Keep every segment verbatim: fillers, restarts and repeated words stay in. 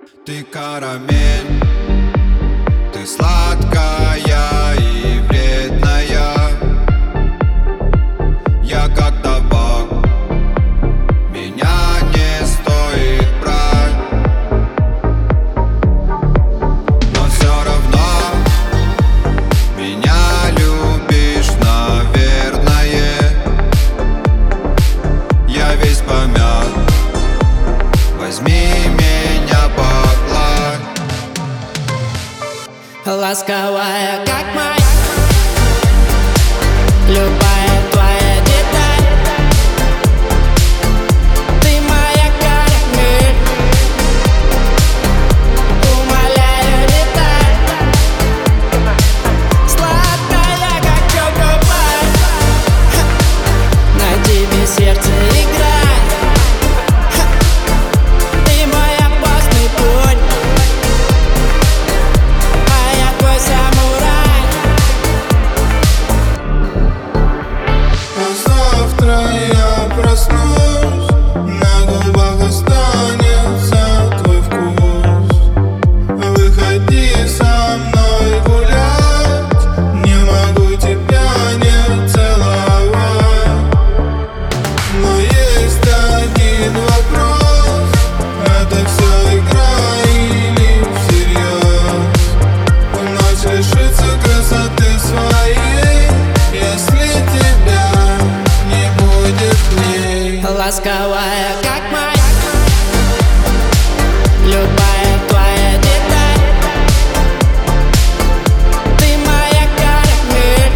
Ты карамель, ты сладкая и вредная. Я как табак, меня не стоит брать. Но все равно меня любишь, наверное. Я весь помят, возьми меня погладь. Ласковая, как моя, любая твоя деталь. Ты моя карамель, умоляю, летай. Сладкая, как чокопай, на тебе сердце играет. Ты мой опасный конь, а я твой самурай. А завтра я проснусь, на губах останется твой вкус. Выходи со мной гулять, не могу тебя не целовать. Но есть один вопрос: это все игра или всерьез? Ночь лишится красоты своей, если тебя не будет в ней. Ласковая, как моя, любая твоя деталь. Ты моя карамель,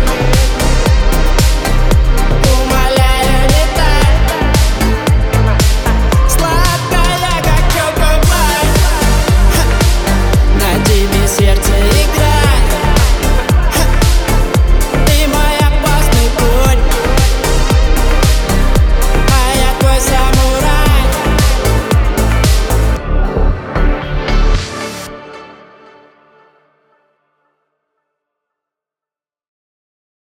умоляю, летай. Сладкая, как чокопай, на тебе сердце